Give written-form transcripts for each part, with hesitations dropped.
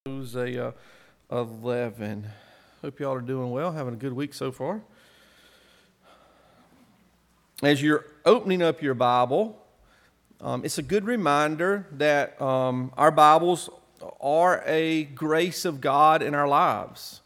Hosea 11. Hope y'all are doing well, having a good week so far. As you're opening up your Bible, it's a good reminder that our Bibles are a grace of God in our lives.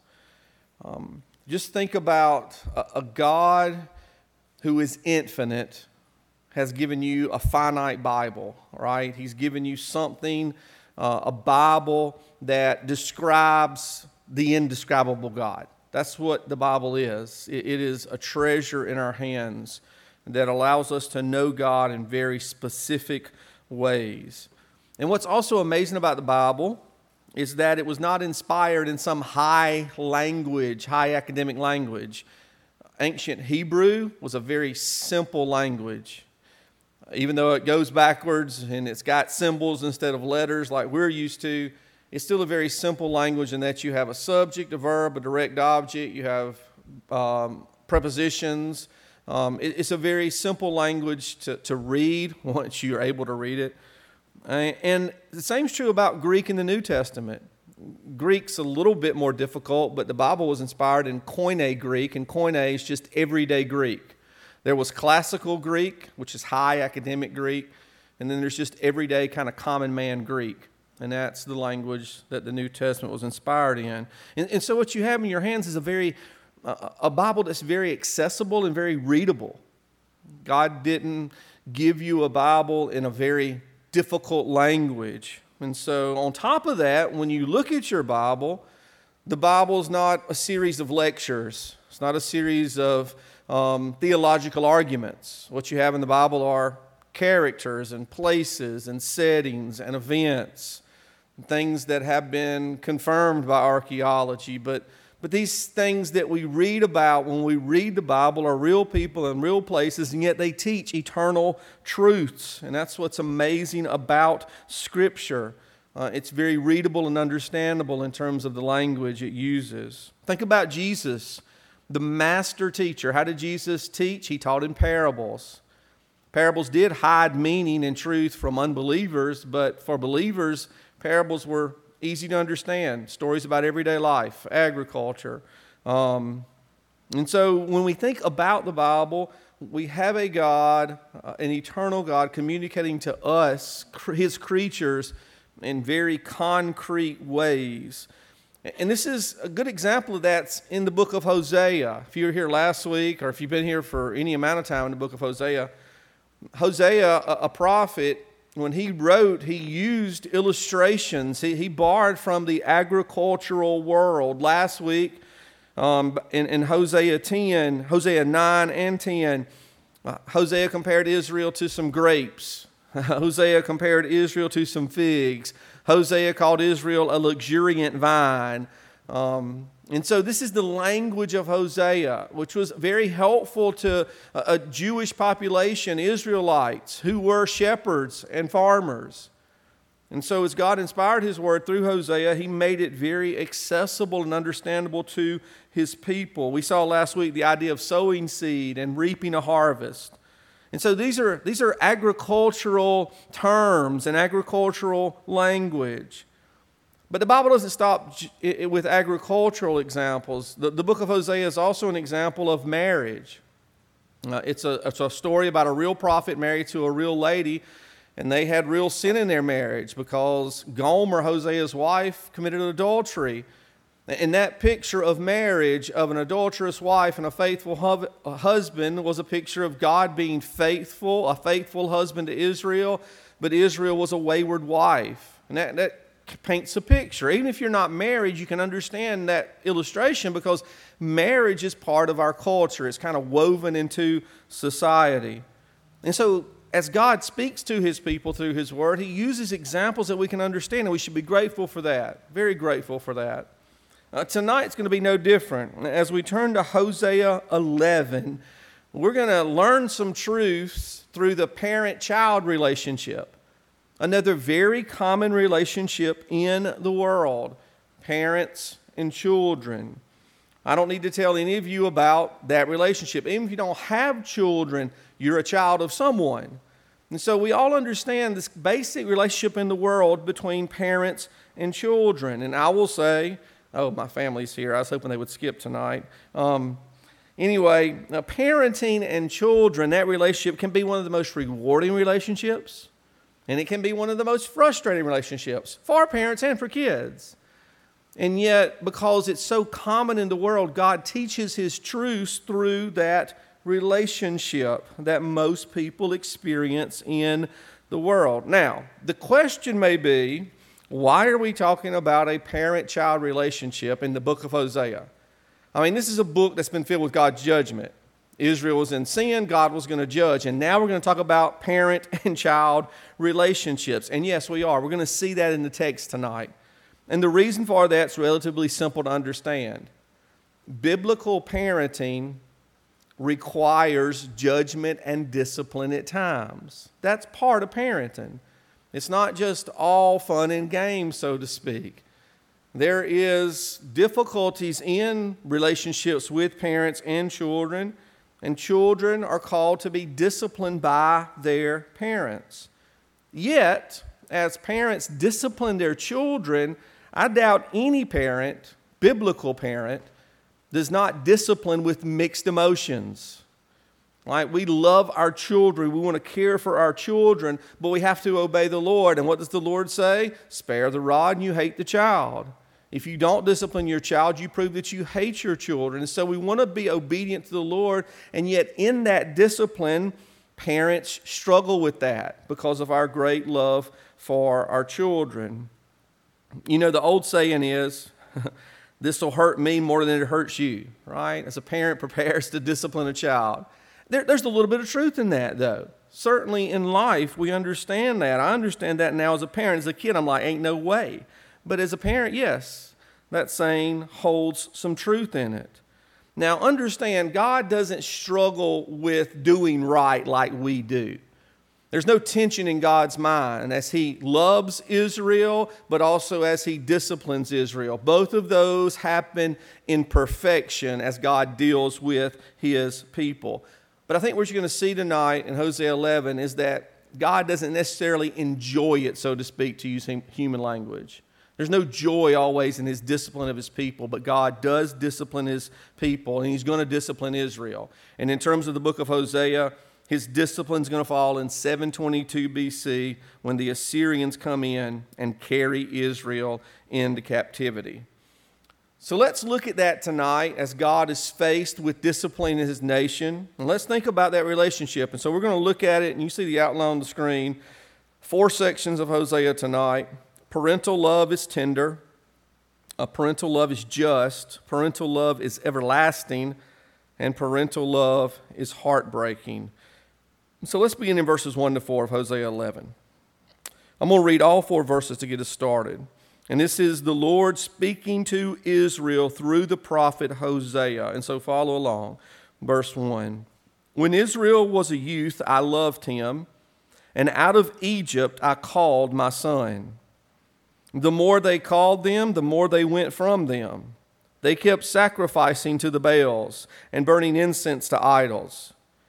Just think about a God who is infinite has given you a finite Bible, right? He's given you something, a Bible that describes the indescribable God. That's what the Bible is. It is a treasure in our hands that allows us to know God in very specific ways. And what's also amazing about the Bible is that it was not inspired in some high language, high academic language. Ancient Hebrew was a very simple language. Even though it goes backwards and it's got symbols instead of letters like we're used to, it's still a very simple language in that you have a subject, a verb, a direct object, you have prepositions. It's a very simple language to read once you're able to read it. And the same is true about Greek in the New Testament. Greek's a little bit more difficult, but the Bible was inspired in Koine Greek, and Koine is just everyday Greek. There was classical Greek, which is high academic Greek, and then there's just everyday kind of common man Greek, and that's the language that the New Testament was inspired in. And so what you have in your hands is a Bible that's very accessible and very readable. God didn't give you a Bible in a very difficult language. And so on top of that, when you look at your Bible, the Bible is not a series of lectures. It's not a series of theological arguments. What you have in the Bible are characters and places and settings and events, things that have been confirmed by archaeology. But these things that we read about when we read the Bible are real people and real places, and yet they teach eternal truths. And that's what's amazing about Scripture. It's very readable and understandable in terms of the language it uses. Think about Jesus, the master teacher. How did Jesus teach? He taught in parables. Parables did hide meaning and truth from unbelievers, but for believers, parables were easy to understand. Stories about everyday life, agriculture. And so when we think about the Bible, we have a God, an eternal God, communicating to us, His creatures, in very concrete ways. And this is a good example of that in the book of Hosea. If you were here last week, or if you've been here for any amount of time in the book of Hosea, Hosea, a prophet, when he wrote, he used illustrations. He borrowed from the agricultural world. Last week, in Hosea 10, Hosea 9 and 10, Hosea compared Israel to some grapes. Hosea compared Israel to some figs. Hosea called Israel a luxuriant vine. And so this is the language of Hosea, which was very helpful to a Jewish population, Israelites, who were shepherds and farmers. And so as God inspired His word through Hosea, He made it very accessible and understandable to His people. We saw last week the idea of sowing seed and reaping a harvest. And so these are agricultural terms and agricultural language. But the Bible doesn't stop with agricultural examples. The book of Hosea is also an example of marriage. It's a story about a real prophet married to a real lady, and they had real sin in their marriage because Gomer, Hosea's wife, committed adultery. And that picture of marriage, of an adulterous wife and a faithful husband, was a picture of God being faithful, a faithful husband to Israel, but Israel was a wayward wife. And that paints a picture. Even if you're not married, you can understand that illustration because marriage is part of our culture. It's kind of woven into society. And so as God speaks to His people through His Word, He uses examples that we can understand, and we should be grateful for that, very grateful for that. Tonight's going to be no different. As we turn to Hosea 11, we're going to learn some truths through the parent-child relationship. Another very common relationship in the world, parents and children. I don't need to tell any of you about that relationship. Even if you don't have children, you're a child of someone. And so we all understand this basic relationship in the world between parents and children. And I will say, oh, my family's here. I was hoping they would skip tonight. Anyway, parenting and children, that relationship can be one of the most rewarding relationships, and it can be one of the most frustrating relationships for parents and for kids. And yet, because it's so common in the world, God teaches His truths through that relationship that most people experience in the world. Now, the question may be, why are we talking about a parent-child relationship in the book of Hosea? I mean, this is a book that's been filled with God's judgment. Israel was in sin, God was going to judge, and now we're going to talk about parent and child relationships. And yes, we are. We're going to see that in the text tonight. And the reason for that's relatively simple to understand. Biblical parenting requires judgment and discipline at times. That's part of parenting. It's not just all fun and games, so to speak. There is difficulties in relationships with parents and children are called to be disciplined by their parents. Yet, as parents discipline their children, I doubt any parent, biblical parent, does not discipline with mixed emotions. Right? We love our children. We want to care for our children, but we have to obey the Lord. And what does the Lord say? Spare the rod and you hate the child. If you don't discipline your child, you prove that you hate your children. And so we want to be obedient to the Lord, and yet in that discipline, parents struggle with that because of our great love for our children. You know, the old saying is, this will hurt me more than it hurts you, right? As a parent prepares to discipline a child. There's a little bit of truth in that, though. Certainly in life, we understand that. I understand that now as a parent. As a kid, I'm like, ain't no way. But as a parent, yes, that saying holds some truth in it. Now, understand, God doesn't struggle with doing right like we do. There's no tension in God's mind as He loves Israel, but also as He disciplines Israel. Both of those happen in perfection as God deals with His people. But I think what you're going to see tonight in Hosea 11 is that God doesn't necessarily enjoy it, so to speak, to use human language. There's no joy always in His discipline of His people, but God does discipline His people, and He's going to discipline Israel. And in terms of the book of Hosea, His discipline is going to fall in 722 BC when the Assyrians come in and carry Israel into captivity. So let's look at that tonight as God is faced with disciplining His nation. And let's think about that relationship. And so we're going to look at it, and you see the outline on the screen. 4 sections of Hosea tonight. Parental love is tender. Parental love is just. Parental love is everlasting. And parental love is heartbreaking. So let's begin in verses 1 to 4 of Hosea 11. I'm going to read all 4 verses to get us started. And this is the Lord speaking to Israel through the prophet Hosea. And so follow along. Verse 1. When Israel was a youth, I loved him, and out of Egypt I called my son. The more they called them, the more they went from them. They kept sacrificing to the Baals and burning incense to idols.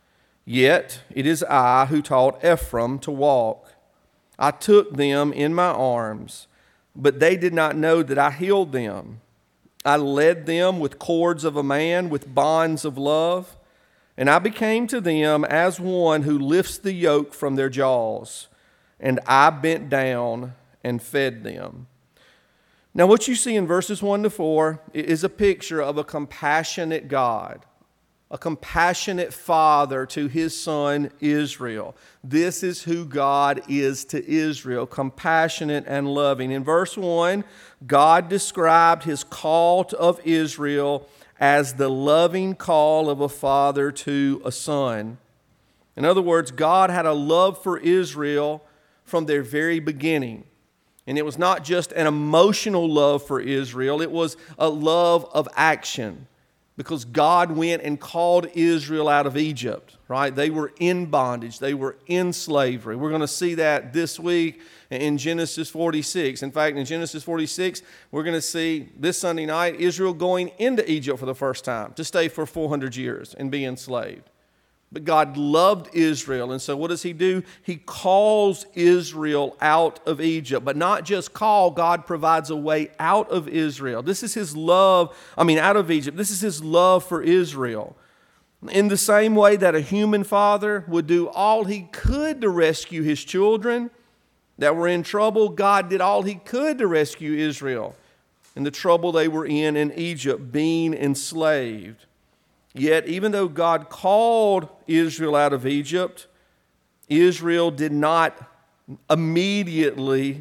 Yet it is I who taught Ephraim to walk. I took them in my arms, but they did not know that I healed them. I led them with cords of a man, with bonds of love, and I became to them as one who lifts the yoke from their jaws, and I bent down and fed them. Now what you see in verses 1 to 4 is a picture of a compassionate God, a compassionate father to his son Israel. This is who God is to Israel, compassionate and loving. In verse 1, God described his call of Israel as the loving call of a father to a son. In other words, God had a love for Israel from their very beginning. And it was not just an emotional love for Israel, it was a love of action. Because God went and called Israel out of Egypt, right? They were in bondage. They were in slavery. We're going to see that this week in Genesis 46. In fact, in Genesis 46, we're going to see this Sunday night Israel going into Egypt for the first time to stay for 400 years and be enslaved. But God loved Israel, and so what does he do? He calls Israel out of Egypt. But not just call, God provides a way out of Israel. This is his love, out of Egypt. This is his love for Israel. In the same way that a human father would do all he could to rescue his children that were in trouble, God did all he could to rescue Israel in the trouble they were in Egypt, being enslaved. Yet, even though God called Israel out of Egypt, Israel did not immediately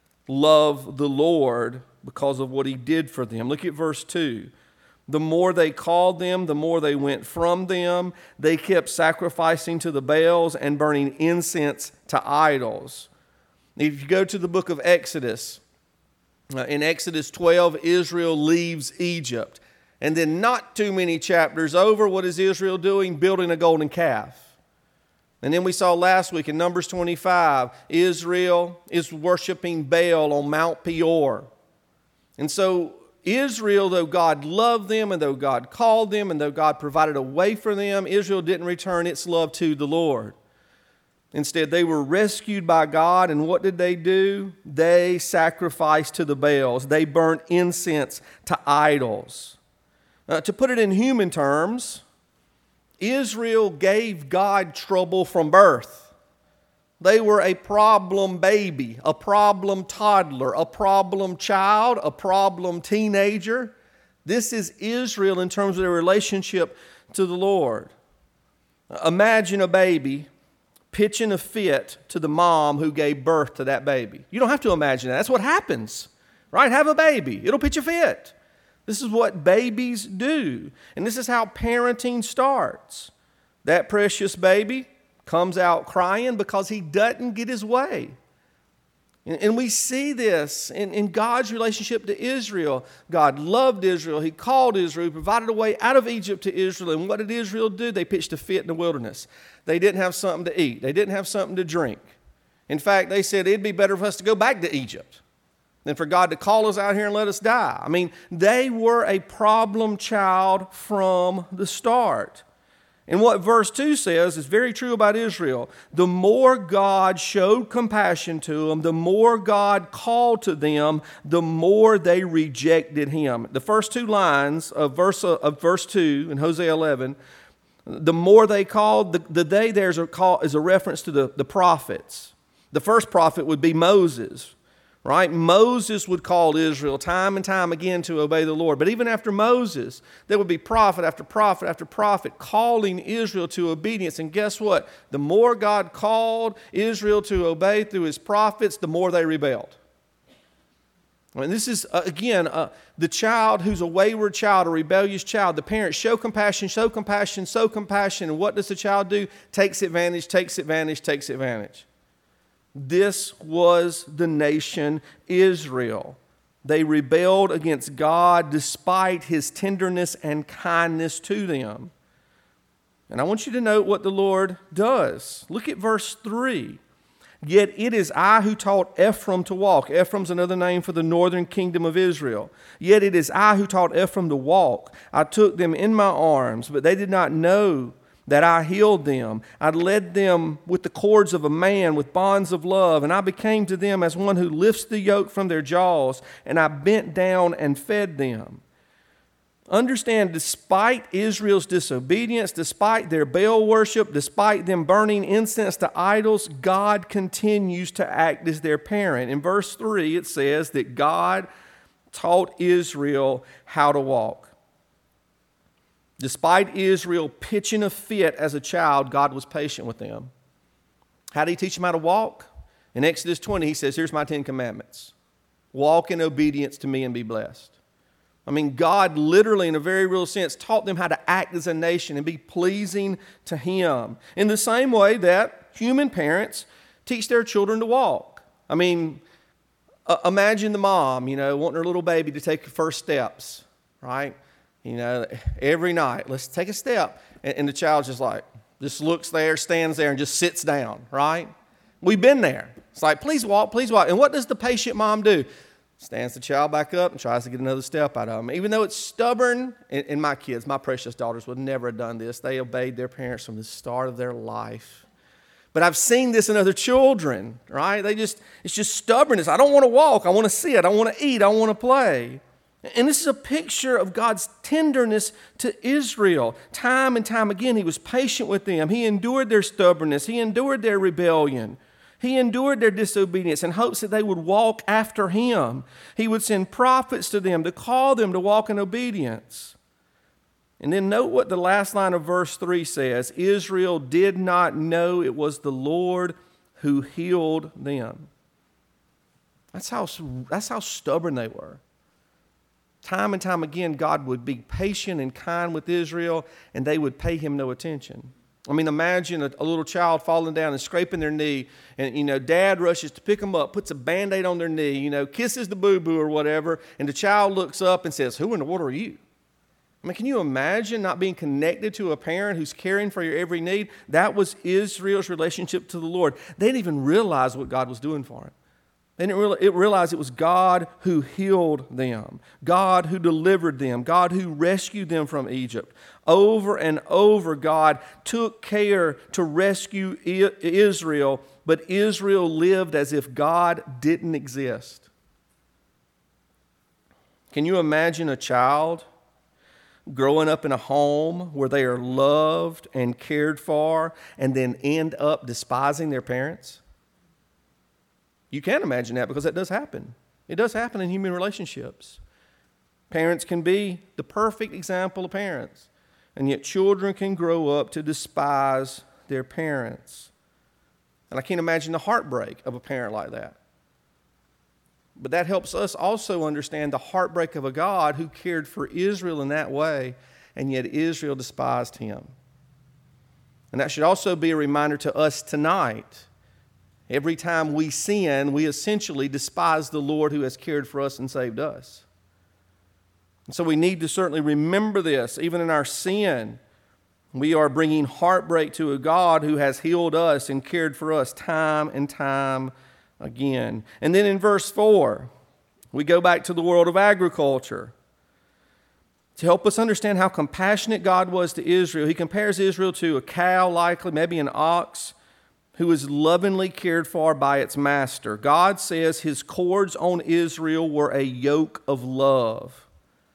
love the Lord because of what he did for them. Look at verse 2. The more they called them, the more they went from them. They kept sacrificing to the Baals and burning incense to idols. If you go to the book of Exodus, in Exodus 12, Israel leaves Egypt. And then not too many chapters over, what is Israel doing? Building a golden calf. And then we saw last week in Numbers 25, Israel is worshiping Baal on Mount Peor. And so Israel, though God loved them and though God called them and though God provided a way for them, Israel didn't return its love to the Lord. Instead, they were rescued by God, and what did they do? They sacrificed to the Baals. They burnt incense to idols. To put it in human terms, Israel gave God trouble from birth. They were a problem baby, a problem toddler, a problem child, a problem teenager. This is Israel in terms of their relationship to the Lord. Imagine a baby pitching a fit to the mom who gave birth to that baby. You don't have to imagine that. That's what happens, right? Have a baby. It'll pitch a fit. This is what babies do. And this is how parenting starts. That precious baby comes out crying because he doesn't get his way. And we see this in God's relationship to Israel. God loved Israel. He called Israel. He provided a way out of Egypt to Israel. And what did Israel do? They pitched a fit in the wilderness. They didn't have something to eat. They didn't have something to drink. In fact, they said it'd be better for us to go back to Egypt than for God to call us out here and let us die. They were a problem child from the start. And what verse 2 says is very true about Israel. The more God showed compassion to them, the more God called to them, the more they rejected him. The first two lines of verse 2 in Hosea 11, the more they called, the they there is a reference to the prophets. The first prophet would be Moses. Right? Moses would call Israel time and time again to obey the Lord. But even after Moses, there would be prophet after prophet after prophet calling Israel to obedience. And guess what? The more God called Israel to obey through his prophets, the more they rebelled. This is, again, the child who's a wayward child, a rebellious child. The parents show compassion, show compassion, show compassion. And what does the child do? Takes advantage, takes advantage, takes advantage. This was the nation Israel. They rebelled against God despite his tenderness and kindness to them. And I want you to note what the Lord does. Look at verse 3. Yet it is I who taught Ephraim to walk. Ephraim's another name for the northern kingdom of Israel. Yet it is I who taught Ephraim to walk. I took them in my arms, but they did not know that I healed them. I led them with the cords of a man, with bonds of love, and I became to them as one who lifts the yoke from their jaws, and I bent down and fed them. Understand, despite Israel's disobedience, despite their Baal worship, despite them burning incense to idols, God continues to act as their parent. In verse 3, it says that God taught Israel how to walk. Despite Israel pitching a fit as a child, God was patient with them. How did he teach them how to walk? In Exodus 20, he says, here's my 10 commandments. Walk in obedience to me and be blessed. God literally, in a very real sense, taught them how to act as a nation and be pleasing to him. In the same way that human parents teach their children to walk. Imagine the mom, wanting her little baby to take the first steps, right? Every night, let's take a step. And the child just looks there, stands there, and just sits down, right? We've been there. It's like, please walk, please walk. And what does the patient mom do? stands the child back up and tries to get another step out of him. Even though it's stubborn, and my kids, my precious daughters, would never have done this. They obeyed their parents from the start of their life. But I've seen this in other children, right? It's just stubbornness. I don't want to walk. I want to sit. I want to eat. I want to play. And this is a picture of God's tenderness to Israel. Time and time again, He was patient with them. He endured their stubbornness. He endured their rebellion. He endured their disobedience in hopes that they would walk after Him. He would send prophets to them to call them to walk in obedience. And then note what the last line of verse 3 says. Israel did not know it was the Lord who healed them. That's how stubborn they were. Time and time again, God would be patient and kind with Israel, and they would pay Him no attention. I mean, imagine a little child falling down and scraping their knee, and, Dad rushes to pick them up, puts a Band-Aid on their knee, kisses the boo-boo or whatever, and the child looks up and says, "Who in the world are you?" I mean, can you imagine not being connected to a parent who's caring for your every need? That was Israel's relationship to the Lord. They didn't even realize what God was doing for them. They didn't realize it was God who healed them, God who delivered them, God who rescued them from Egypt. Over and over, God took care to rescue Israel, but Israel lived as if God didn't exist. Can you imagine a child growing up in a home where they are loved and cared for and then end up despising their parents? You can't imagine that because that does happen. It does happen in human relationships. Parents can be the perfect example of parents, and yet children can grow up to despise their parents. And I can't imagine the heartbreak of a parent like that. But that helps us also understand the heartbreak of a God who cared for Israel in that way, and yet Israel despised Him. And that should also be a reminder to us tonight. Every time we sin, we essentially despise the Lord who has cared for us and saved us. And so we need to certainly remember this. Even in our sin, we are bringing heartbreak to a God who has healed us and cared for us time and time again. And then in verse 4, we go back to the world of agriculture. To help us understand how compassionate God was to Israel, He compares Israel to a cow, likely, maybe an ox, who is lovingly cared for by its master. God says His cords on Israel were a yoke of love.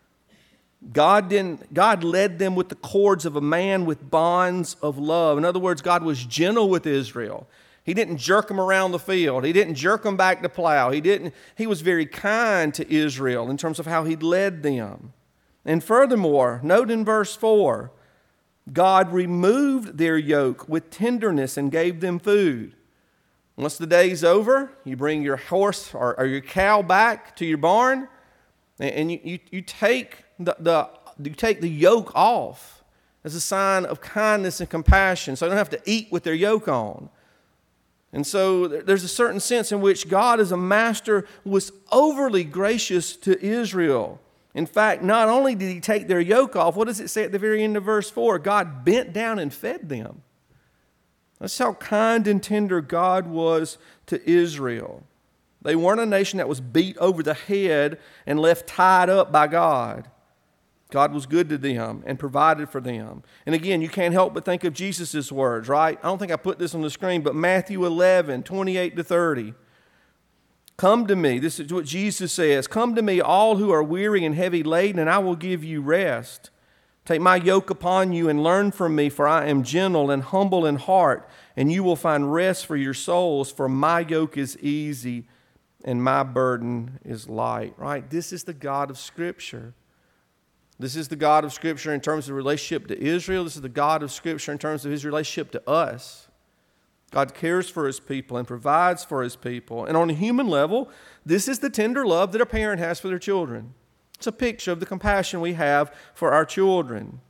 God led them with the cords of a man with bonds of love. In other words, God was gentle with Israel. He didn't jerk them around the field. He didn't jerk them back to plow. He was very kind to Israel in terms of how He led them. And furthermore, note in verse 4, God removed their yoke with tenderness and gave them food. Once the day's over, you bring your horse or your cow back to your barn, and you take the yoke off as a sign of kindness and compassion, so they don't have to eat with their yoke on. And so there's a certain sense in which God as a master was overly gracious to Israel. In fact, not only did He take their yoke off, what does it say at the very end of verse 4? God bent down and fed them. That's how kind and tender God was to Israel. They weren't a nation that was beat over the head and left tied up by God. God was good to them and provided for them. And again, you can't help but think of Jesus' words, right? I don't think I put this on the screen, but Matthew 11, 28 to 30. Come to me, this is what Jesus says, come to me all who are weary and heavy laden, and I will give you rest. Take my yoke upon you and learn from me, for I am gentle and humble in heart, and you will find rest for your souls, for my yoke is easy and my burden is light. Right? This is the God of Scripture. This is the God of Scripture in terms of relationship to Israel. This is the God of Scripture in terms of His relationship to us. God cares for His people and provides for His people. And on a human level, this is the tender love that a parent has for their children. It's a picture of the compassion we have for our children.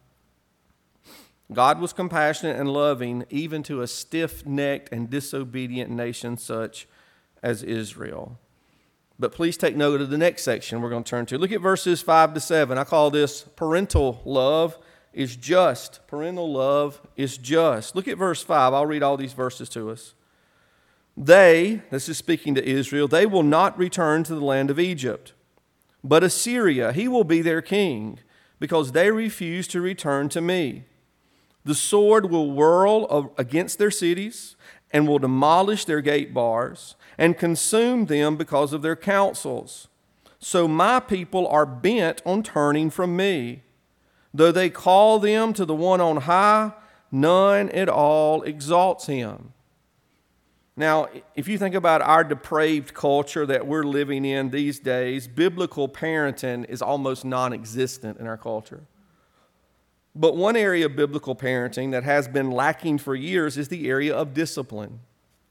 God was compassionate and loving even to a stiff-necked and disobedient nation such as Israel. But please take note of the next section we're going to turn to. Look at verses 5 to 7. I call this parental love is just. Parental love is just. Look at verse 5. I'll read all these verses to us. They, this is speaking to Israel, they will not return to the land of Egypt, but Assyria, he will be their king, because they refuse to return to me. The sword will whirl against their cities and will demolish their gate bars and consume them because of their counsels. So my people are bent on turning from me. Though they call them to the one on high, none at all exalts him. Now, if you think about our depraved culture that we're living in these days, biblical parenting is almost non-existent in our culture. But one area of biblical parenting that has been lacking for years is the area of discipline.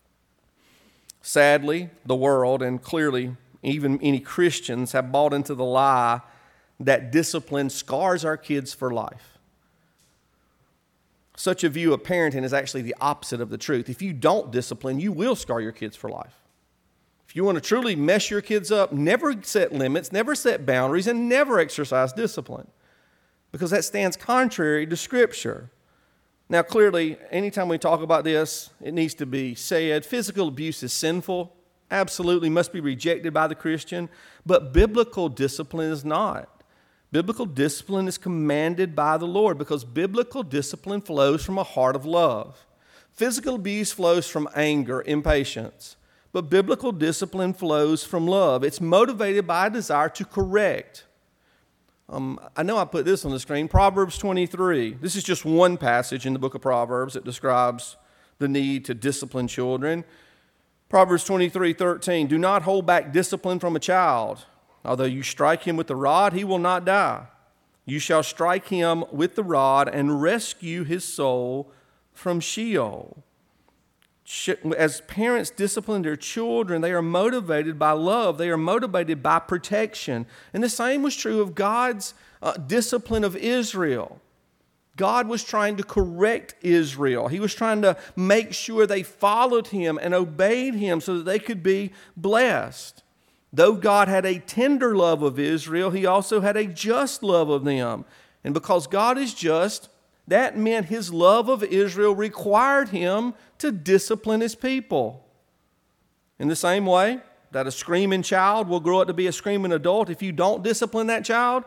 Sadly, the world, and clearly even many Christians, have bought into the lie that discipline scars our kids for life. Such a view of parenting is actually the opposite of the truth. If you don't discipline, you will scar your kids for life. If you want to truly mess your kids up, never set limits, never set boundaries, and never exercise discipline, because that stands contrary to Scripture. Now, clearly, anytime we talk about this, it needs to be said. Physical abuse is sinful, absolutely must be rejected by the Christian, but biblical discipline is not. Biblical discipline is commanded by the Lord because biblical discipline flows from a heart of love. Physical abuse flows from anger, impatience, but biblical discipline flows from love. It's motivated by a desire to correct. I know I put this on the screen, Proverbs 23. This is just one passage in the book of Proverbs that describes the need to discipline children. Proverbs 23:13, do not hold back discipline from a child. Although you strike him with the rod, he will not die. You shall strike him with the rod and rescue his soul from Sheol. As parents discipline their children, they are motivated by love. They are motivated by protection. And the same was true of God's discipline of Israel. God was trying to correct Israel. He was trying to make sure they followed him and obeyed him so that they could be blessed. Though God had a tender love of Israel, he also had a just love of them. And because God is just, that meant his love of Israel required him to discipline his people. In the same way that a screaming child will grow up to be a screaming adult, if you don't discipline that child,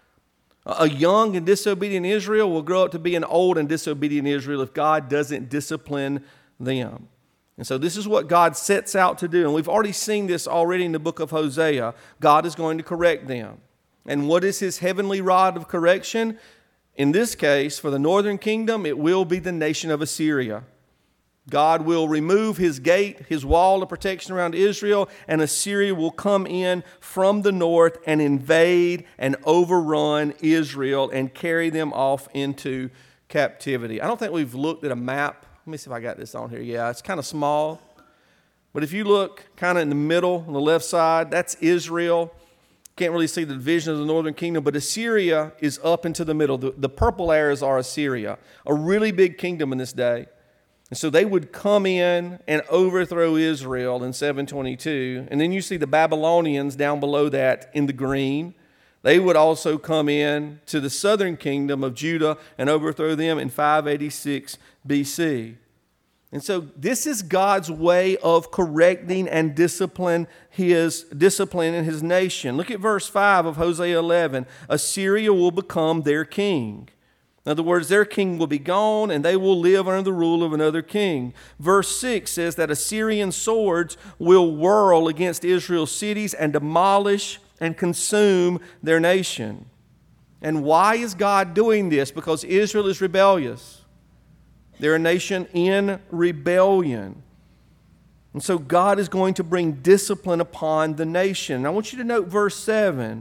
a young and disobedient Israel will grow up to be an old and disobedient Israel if God doesn't discipline them. And so this is what God sets out to do. And we've already seen this already in the book of Hosea. God is going to correct them. And what is his heavenly rod of correction? In this case, for the northern kingdom, it will be the nation of Assyria. God will remove his gate, his wall of protection around Israel, and Assyria will come in from the north and invade and overrun Israel and carry them off into captivity. I don't think we've looked at a map. Let me see if I got this on here. Yeah, it's kind of small. But if you look kind of in the middle, on the left side, that's Israel. Can't really see the division of the northern kingdom, but Assyria is up into the middle. The purple areas are Assyria, a really big kingdom in this day. And so they would come in and overthrow Israel in 722. And then you see the Babylonians down below that in the green. They would also come in to the southern kingdom of Judah and overthrow them in 586 BC. And so this is God's way of correcting and disciplining his nation. Look at verse 5 of Hosea 11. Assyria will become their king. In other words, their king will be gone and they will live under the rule of another king. Verse 6 says that Assyrian swords will whirl against Israel's cities and demolish and consume their nation. And why is God doing this? Because Israel is rebellious. They're a nation in rebellion. And so God is going to bring discipline upon the nation. I want you to note verse 7.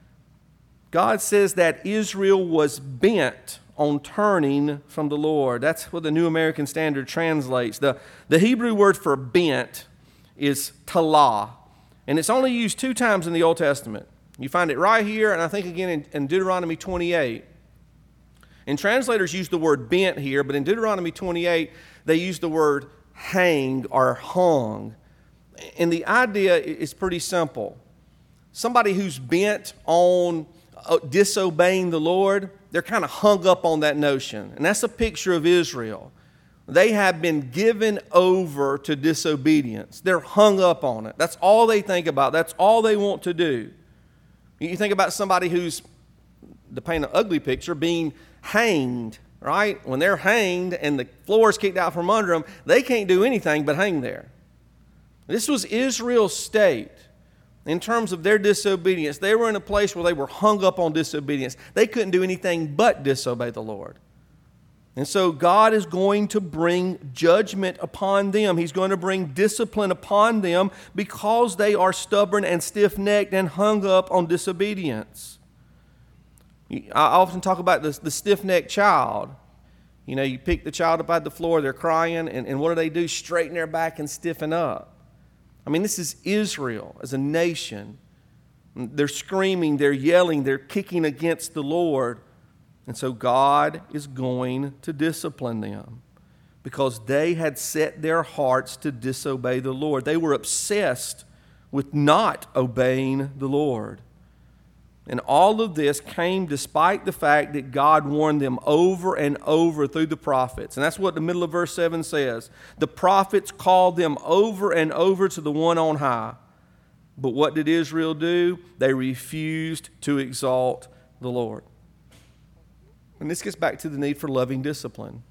God says that Israel was bent on turning from the Lord. That's what the New American Standard translates. The Hebrew word for bent is talah. And it's only used 2 times in the Old Testament. You find it right here, and I think again in Deuteronomy 28. And translators use the word bent here, but in Deuteronomy 28, they use the word hang or hung. And the idea is pretty simple. Somebody who's bent on disobeying the Lord, they're kind of hung up on that notion. And that's a picture of Israel. They have been given over to disobedience. They're hung up on it. That's all they think about. That's all they want to do. You think about somebody who's, to paint an ugly picture, being hanged, right? When they're hanged and the floor is kicked out from under them, they can't do anything but hang there. This was Israel's state in terms of their disobedience. They were in a place where they were hung up on disobedience. They couldn't do anything but disobey the Lord. And so God is going to bring judgment upon them. He's going to bring discipline upon them because they are stubborn and stiff-necked and hung up on disobedience. I often talk about the stiff-necked child. You know, you pick the child up out of the floor, they're crying, and what do? Straighten their back and stiffen up. I mean, this is Israel as a nation. They're screaming, they're yelling, they're kicking against the Lord. And so God is going to discipline them because they had set their hearts to disobey the Lord. They were obsessed with not obeying the Lord. And all of this came despite the fact that God warned them over and over through the prophets. And that's what the middle of verse 7 says. The prophets called them over and over to the one on high. But what did Israel do? They refused to exalt the Lord. And this gets back to the need for loving discipline,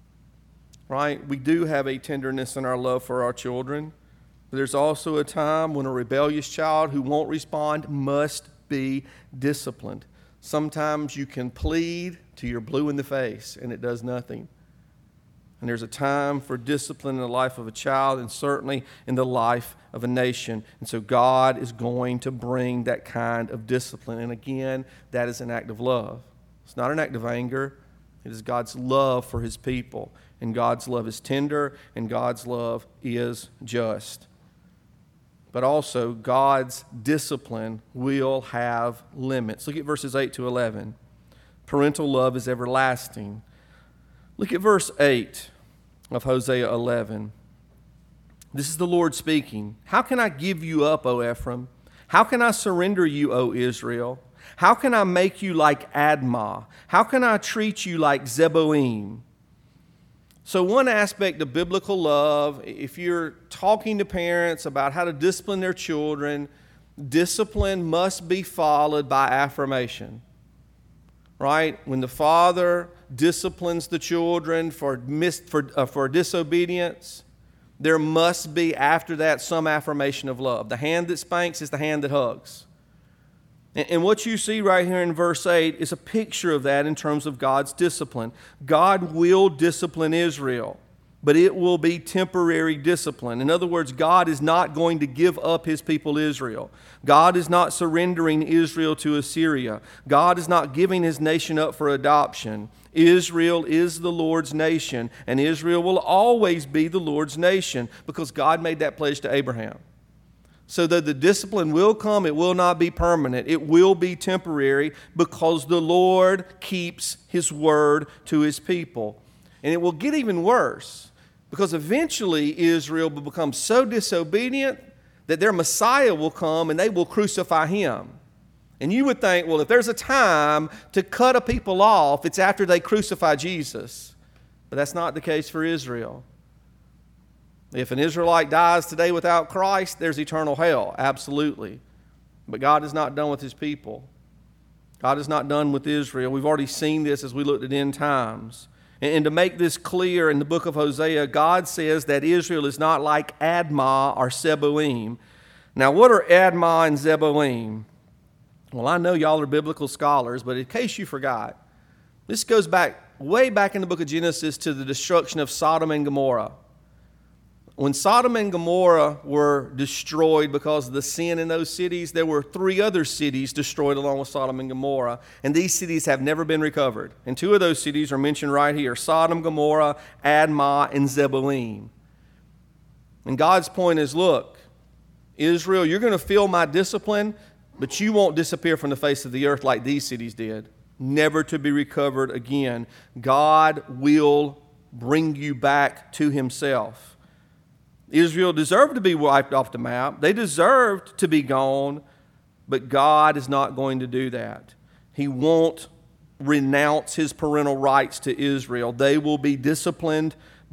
right? We do have a tenderness in our love for our children, but there's also a time when a rebellious child who won't respond must be disciplined. Sometimes you can plead till you're blue in the face and it does nothing. And there's a time for discipline in the life of a child and certainly in the life of a nation. And so God is going to bring that kind of discipline. And again, that is an act of love. It's not an act of anger. It is God's love for His people. And God's love is tender, and God's love is just. But also, God's discipline will have limits. Look at verses 8 to 11. Parental love is everlasting. Look at verse 8 of Hosea 11. This is the Lord speaking. How can I give you up, O Ephraim? How can I surrender you, O Israel? How can I make you like Admah? How can I treat you like Zeboim? So one aspect of biblical love, if you're talking to parents about how to discipline their children, discipline must be followed by affirmation. Right? When the father disciplines the children for disobedience, there must be after that some affirmation of love. The hand that spanks is the hand that hugs. And what you see right here in verse 8 is a picture of that in terms of God's discipline. God will discipline Israel, but it will be temporary discipline. In other words, God is not going to give up His people Israel. God is not surrendering Israel to Assyria. God is not giving His nation up for adoption. Israel is the Lord's nation, and Israel will always be the Lord's nation because God made that pledge to Abraham. So that the discipline will come, it will not be permanent. It will be temporary because the Lord keeps His word to His people. And it will get even worse because eventually Israel will become so disobedient that their Messiah will come and they will crucify Him. And you would think, well, if there's a time to cut a people off, it's after they crucify Jesus. But that's not the case for Israel. If an Israelite dies today without Christ, there's eternal hell, absolutely. But God is not done with His people. God is not done with Israel. We've already seen this as we looked at end times. And to make this clear in the book of Hosea, God says that Israel is not like Admah or Zeboim. Now, what are Admah and Zeboim? Well, I know y'all are biblical scholars, but in case you forgot, this goes back, way back in the book of Genesis to the destruction of Sodom and Gomorrah. When Sodom and Gomorrah were destroyed because of the sin in those cities, there were 3 other cities destroyed along with Sodom and Gomorrah, and these cities have never been recovered. And 2 of those cities are mentioned right here, Sodom, Gomorrah, Admah, and Zeboim. And God's point is, look, Israel, you're going to feel my discipline, but you won't disappear from the face of the earth like these cities did, never to be recovered again. God will bring you back to Himself. Israel deserved to be wiped off the map. They deserved to be gone, but God is not going to do that. He won't renounce His parental rights to Israel. They will be disciplined,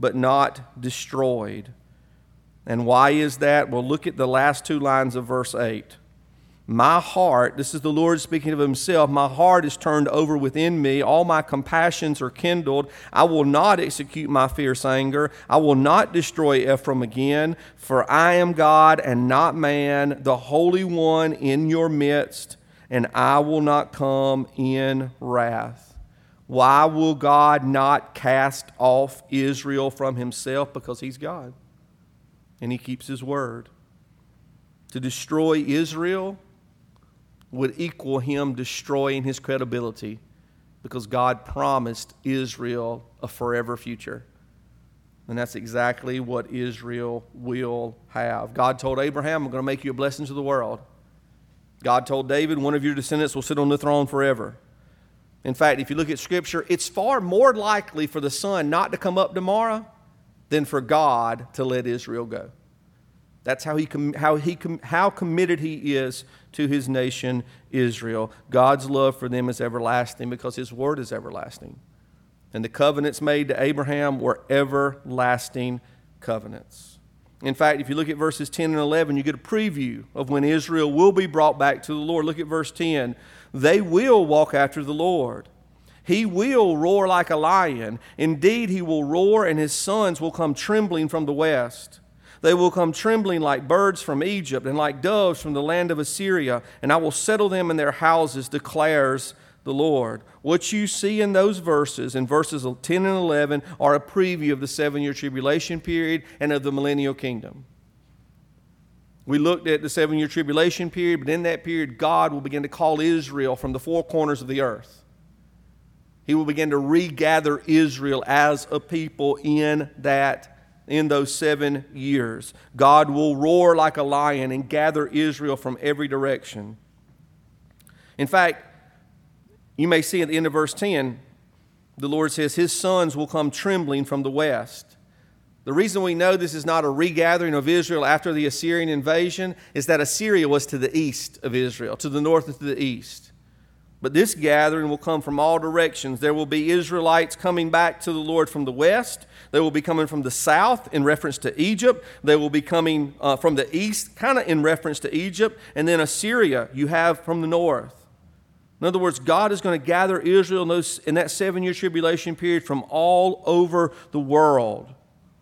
but not destroyed. And why is that? Well, look at the last two lines of verse 8. My heart, this is the Lord speaking of himself, my heart is turned over within me. All my compassions are kindled. I will not execute my fierce anger. I will not destroy Ephraim again, for I am God and not man, the Holy One in your midst, and I will not come in wrath. Why will God not cast off Israel from himself? Because he's God, and he keeps his word. To destroy Israel would equal him destroying his credibility, because God promised Israel a forever future. And that's exactly what Israel will have. God told Abraham, I'm going to make you a blessing to the world. God told David, one of your descendants will sit on the throne forever. In fact, if you look at Scripture, it's far more likely for the sun not to come up tomorrow than for God to let Israel go. That's how committed he is to his nation Israel. God's love for them is everlasting because his word is everlasting. And the covenants made to Abraham were everlasting covenants. In fact, if you look at verses 10 and 11, you get a preview of when Israel will be brought back to the Lord. Look at verse 10. They will walk after the Lord. He will roar like a lion. Indeed, he will roar, and his sons will come trembling from the west. They will come trembling like birds from Egypt and like doves from the land of Assyria, and I will settle them in their houses, declares the Lord. What you see in those verses, in verses 10 and 11, are a preview of the 7-year tribulation period and of the millennial kingdom. We looked at the 7-year tribulation period, but in that period, God will begin to call Israel from the four corners of the earth. He will begin to regather Israel as a people in those 7 years. God will roar like a lion and gather Israel from every direction. In fact, you may see at the end of verse 10, the Lord says, his sons will come trembling from the west. The reason we know this is not a regathering of Israel after the Assyrian invasion is that Assyria was to the east of Israel, to the north and to the east. But this gathering will come from all directions. There will be Israelites coming back to the Lord from the west. They will be coming from the south in reference to Egypt. They will be coming from the east, kind of in reference to Egypt. And then Assyria you have from the north. In other words, God is going to gather Israel in that 7-year tribulation period from all over the world.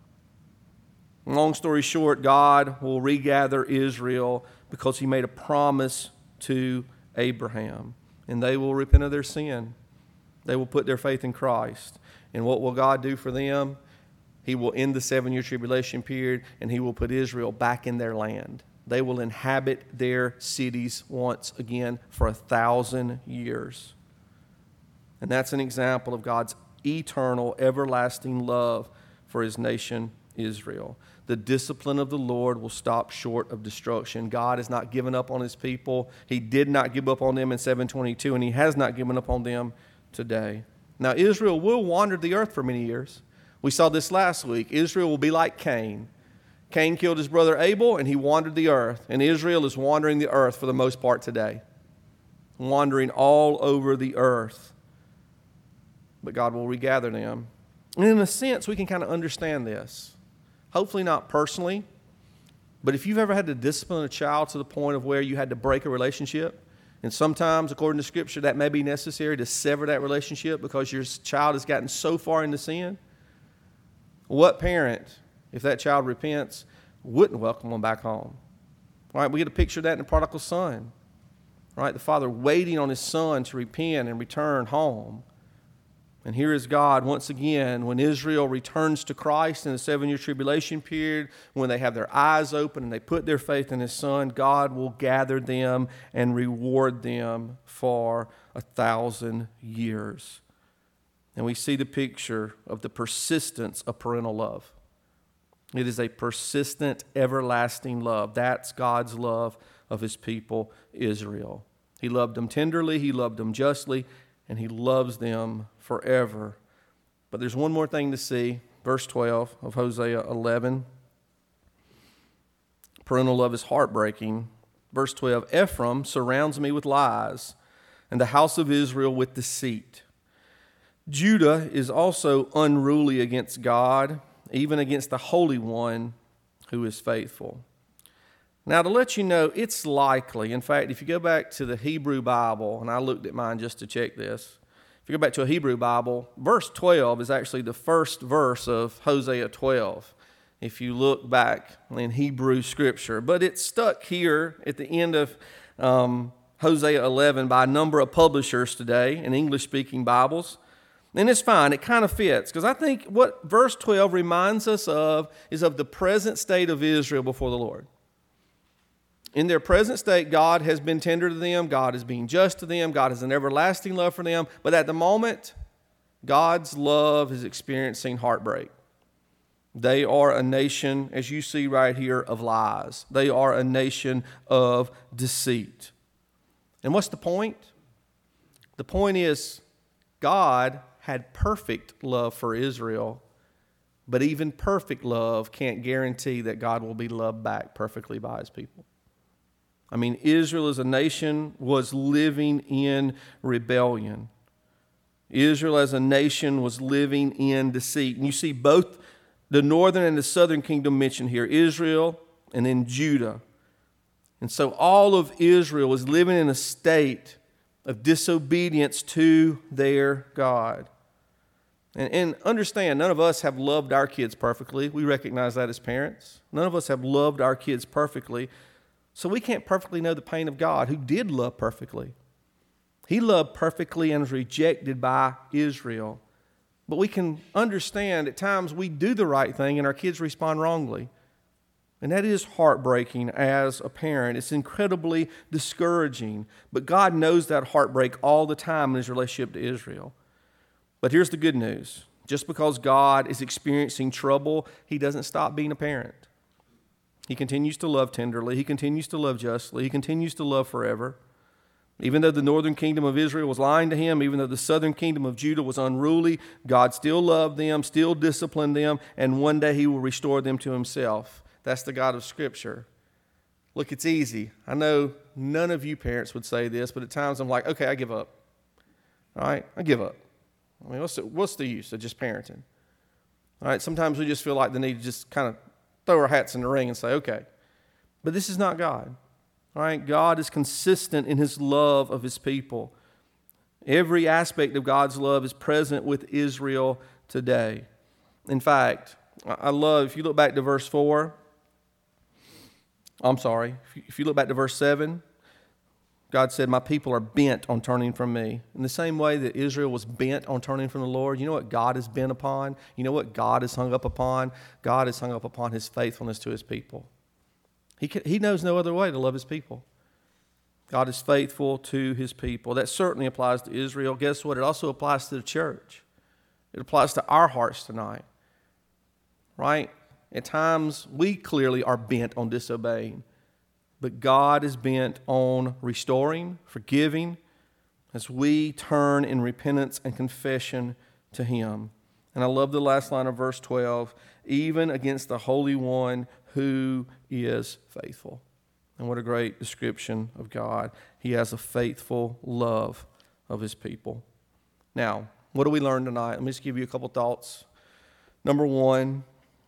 Long story short, God will regather Israel because he made a promise to Abraham. And they will repent of their sin. They will put their faith in Christ. And what will God do for them? He will end the 7-year tribulation period, and he will put Israel back in their land. They will inhabit their cities once again for 1,000 years. And that's an example of God's eternal, everlasting love for his nation, Israel. The discipline of the Lord will stop short of destruction. God has not given up on his people. He did not give up on them in 722, and he has not given up on them today. Now, Israel will wander the earth for many years. We saw this last week. Israel will be like Cain. Cain killed his brother Abel, and he wandered the earth. And Israel is wandering the earth for the most part today. Wandering all over the earth. But God will regather them. And in a sense, we can kind of understand this. Hopefully not personally, but if you've ever had to discipline a child to the point of where you had to break a relationship, and sometimes, according to Scripture, that may be necessary to sever that relationship because your child has gotten so far into sin, what parent, if that child repents, wouldn't welcome them back home? All right, we get a picture of that in the prodigal son. All right, the father waiting on his son to repent and return home. And here is God once again, when Israel returns to Christ in the 7-year tribulation period, when they have their eyes open and they put their faith in his son, God will gather them and reward them for 1,000 years. And we see the picture of the persistence of parental love. It is a persistent, everlasting love. That's God's love of his people, Israel. He loved them tenderly, he loved them justly, and he loves them forever. But there's one more thing to see. Verse 12 of Hosea 11. Parental love is heartbreaking. Verse 12, Ephraim surrounds me with lies, and the house of Israel with deceit. Judah is also unruly against God, even against the Holy One who is faithful. Now, to let you know, it's likely, in fact, if you go back to the Hebrew Bible, and I looked at mine just to check this, if you go back to a Hebrew Bible, verse 12 is actually the first verse of Hosea 12, if you look back in Hebrew Scripture. But it's stuck here at the end of Hosea 11 by a number of publishers today in English-speaking Bibles. And it's fine. It kind of fits. Because I think what verse 12 reminds us of is of the present state of Israel before the Lord. In their present state, God has been tender to them. God is being just to them. God has an everlasting love for them. But at the moment, God's love is experiencing heartbreak. They are a nation, as you see right here, of lies. They are a nation of deceit. And what's the point? The point is God had perfect love for Israel, but even perfect love can't guarantee that God will be loved back perfectly by his people. I mean, Israel as a nation was living in rebellion. Israel as a nation was living in deceit. And you see both the northern and the southern kingdom mentioned here, Israel and then Judah. And so all of Israel was living in a state of disobedience to their God. And understand, none of us have loved our kids perfectly. We recognize that as parents. None of us have loved our kids perfectly. So we can't perfectly know the pain of God, who did love perfectly. He loved perfectly and was rejected by Israel. But we can understand at times we do the right thing and our kids respond wrongly. And that is heartbreaking as a parent. It's incredibly discouraging. But God knows that heartbreak all the time in his relationship to Israel. But here's the good news. Just because God is experiencing trouble, he doesn't stop being a parent. He continues to love tenderly. He continues to love justly. He continues to love forever. Even though the northern kingdom of Israel was lying to him, even though the southern kingdom of Judah was unruly, God still loved them, still disciplined them, and one day he will restore them to himself. That's the God of Scripture. Look, it's easy. I know none of you parents would say this, but at times I'm like, okay, I give up. All right, I give up. I mean, what's the use of just parenting? All right, sometimes we just feel like the need to just kind of throw our hats in the ring and say, okay. But this is not God. All right, God is consistent in his love of his people. Every aspect of God's love is present with Israel today. In fact, I love, if you look back to verse 4, if you look back to verse 7, God said, my people are bent on turning from me. In the same way that Israel was bent on turning from the Lord, you know what God is bent upon? You know what God is hung up upon? God is hung up upon his faithfulness to his people. He knows no other way to love his people. God is faithful to his people. That certainly applies to Israel. Guess what? It also applies to the church. It applies to our hearts tonight. Right? At times, we clearly are bent on disobeying. But God is bent on restoring, forgiving, as we turn in repentance and confession to him. And I love the last line of verse 12, even against the Holy One who is faithful. And what a great description of God. He has a faithful love of his people. Now, what do we learn tonight? Let me just give you a couple thoughts. Number one,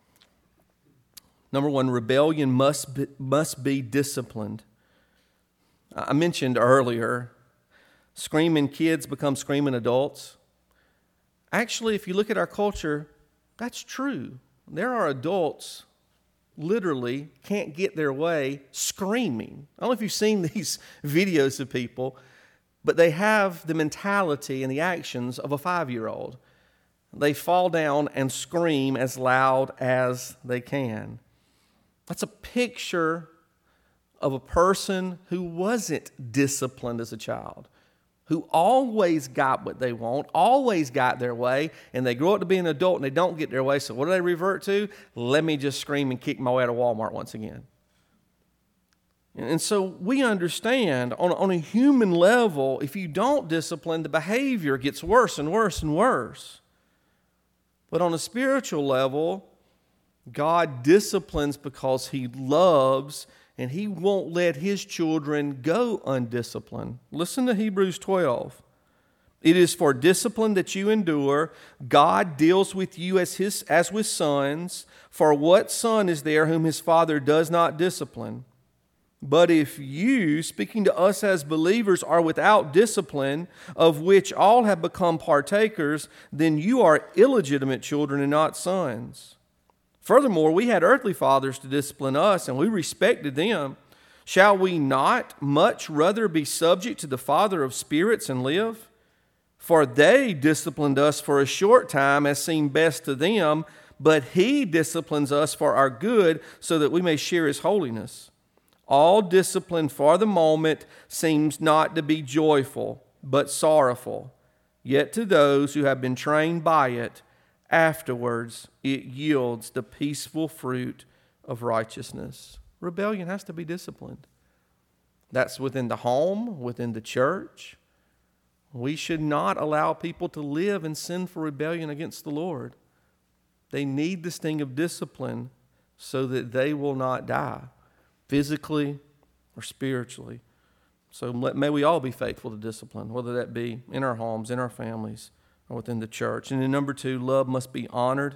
rebellion must be disciplined. I mentioned earlier, screaming kids become screaming adults. Actually, if you look at our culture, that's true. There are adults literally can't get their way screaming. I don't know if you've seen these videos of people, but they have the mentality and the actions of a 5-year-old. They fall down and scream as loud as they can. That's a picture of a person who wasn't disciplined as a child, who always got what they want, always got their way, and they grow up to be an adult and they don't get their way. So what do they revert to? Let me just scream and kick my way out of Walmart once again. And so we understand on a human level, if you don't discipline, the behavior gets worse and worse and worse. But on a spiritual level, God disciplines because he loves, and he won't let his children go undisciplined. Listen to Hebrews 12. It is for discipline that you endure. God deals with you as with sons. For what son is there whom his father does not discipline? But if you, speaking to us as believers, are without discipline, of which all have become partakers, then you are illegitimate children and not sons. Furthermore, we had earthly fathers to discipline us, and we respected them. Shall we not much rather be subject to the Father of spirits and live? For they disciplined us for a short time as seemed best to them, but He disciplines us for our good so that we may share His holiness. All discipline for the moment seems not to be joyful, but sorrowful. Yet to those who have been trained by it, afterwards it yields the peaceful fruit of righteousness. Rebellion has to be disciplined. That's within the home, within the church. We should not allow people to live in sinful rebellion against the Lord. They need the sting of discipline so that they will not die, physically or spiritually. So may we all be faithful to discipline, whether that be in our homes, in our families, or within the church. And then number 2, love must be honored.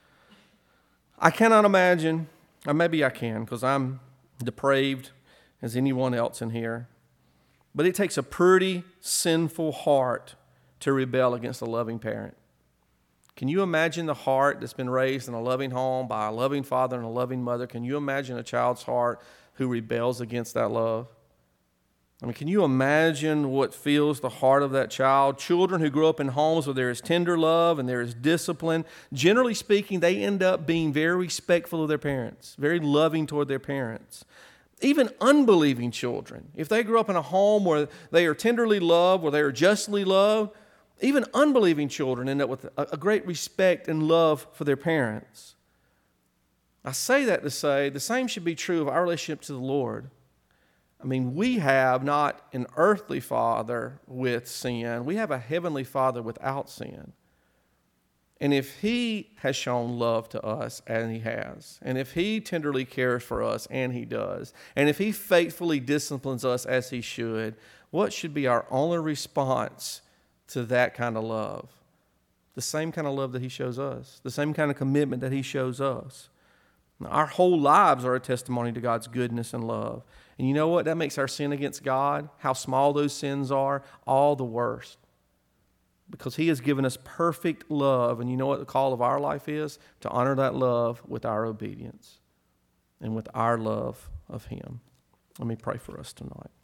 I cannot imagine, or maybe I can, because I'm depraved as anyone else in here. But it takes a pretty sinful heart to rebel against a loving parent. Can you imagine the heart that's been raised in a loving home by a loving father and a loving mother? Can you imagine a child's heart who rebels against that love? I mean, can you imagine what fills the heart of that child? Children who grow up in homes where there is tender love and there is discipline, generally speaking, they end up being very respectful of their parents, very loving toward their parents. Even unbelieving children, if they grew up in a home where they are tenderly loved, where they are justly loved, even unbelieving children end up with a great respect and love for their parents. I say that to say the same should be true of our relationship to the Lord. I mean, we have not an earthly father with sin. We have a heavenly Father without sin. And if He has shown love to us, and He has, and if He tenderly cares for us, and He does, and if He faithfully disciplines us as He should, what should be our only response to that kind of love? The same kind of love that He shows us, the same kind of commitment that He shows us. Now, our whole lives are a testimony to God's goodness and love. And you know what? That makes our sin against God, how small those sins are, all the worse. Because He has given us perfect love. And you know what the call of our life is? To honor that love with our obedience and with our love of Him. Let me pray for us tonight.